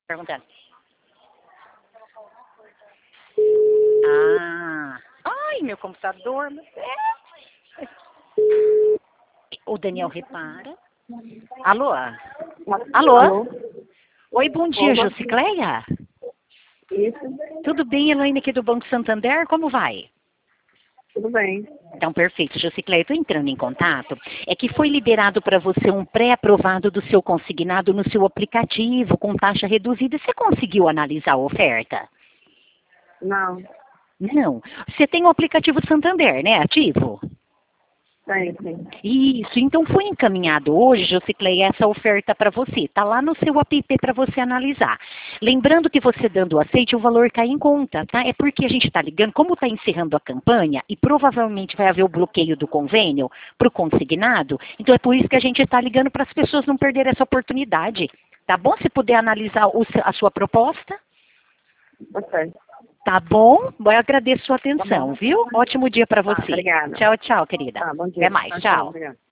Perguntando. Ah. Ai, meu computador. Meu Deus. O Daniel repara. Alô? Alô? Alô? Oi, bom dia, Olá. Josicleia? Isso, Tudo bem, Elaine aqui do Banco Santander? Como vai? tudo bem. Então, perfeito. Josicleia, estou entrando em contato. É que foi liberado para você um pré-aprovado do seu consignado no seu aplicativo com taxa reduzida. Você conseguiu analisar a oferta? Não, Não. Você tem o aplicativo Santander, né? Ativo? sim. Isso. Então, foi encaminhado hoje, Josicleia, essa oferta para você. Está lá no seu app para você analisar. Lembrando que você dando o aceite, o valor cai em conta, tá? É porque a gente está ligando, como está encerrando a campanha e provavelmente vai haver o bloqueio do convênio para o consignado, então é por isso que a gente está ligando para as pessoas não perderem essa oportunidade. Tá bom? Se puder analisar a sua proposta. Ok. Tá bom? Eu agradeço a sua Tá atenção, bom. viu? Ótimo dia para Tá, você. obrigada. Tchau, tchau, querida. Tá, bom Até dia. mais. Tchau, Tchau. obrigada.